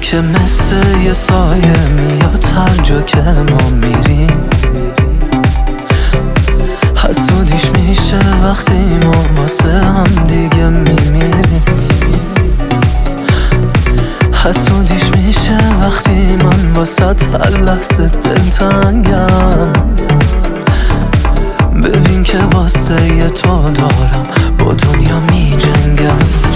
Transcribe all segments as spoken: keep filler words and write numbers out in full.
که مثل یه سایه میاد هر جا که ما میریم. حسودیش میشه وقتی ما واسه هم دیگه میمیریم. حسودیش میشه وقتی من واسه هر لحظه دلتنگم. ببین که واسه یه تو دارم با دنیا می جنگم.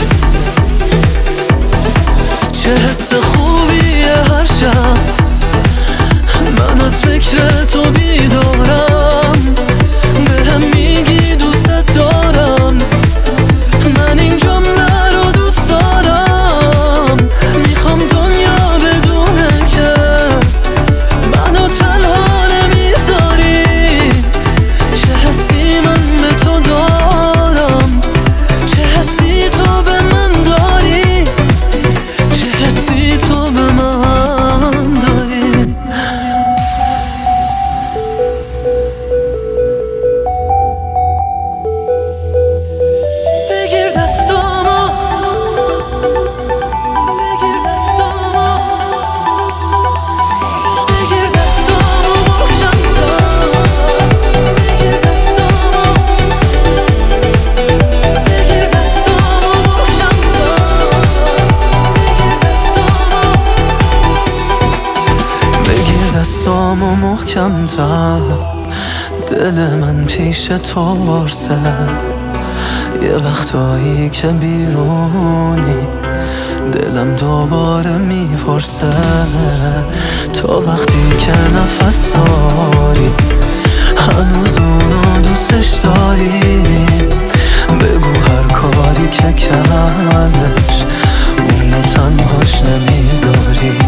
چه حس خوبیه هر شب من از فکر تو بیدارم. به هم میگی دوست دارم، من این جمله رو دوست دارم. میخوام دنیا بدونه که منو تنها نمیذاری. چه حسی من به تو دارم، چه حسی تو به من داری، چه حسی تو به من داری. بگیر دستامو، بگیر دستامو، بگیر دستامو محکم‌تر. بگیر دستامو، بگیر دستامو محکم‌تر. بگیر دستامو، بگیر دستامو محکم‌تر. دل من پیش تو وارسه، یه وقتایی که بیرونی دلم دوباره میپرسه. تا وقتی که نفس داری هنوز اونو دوستش داری. بگو هر کاری که کردش اونو تنهاش نمیذاری.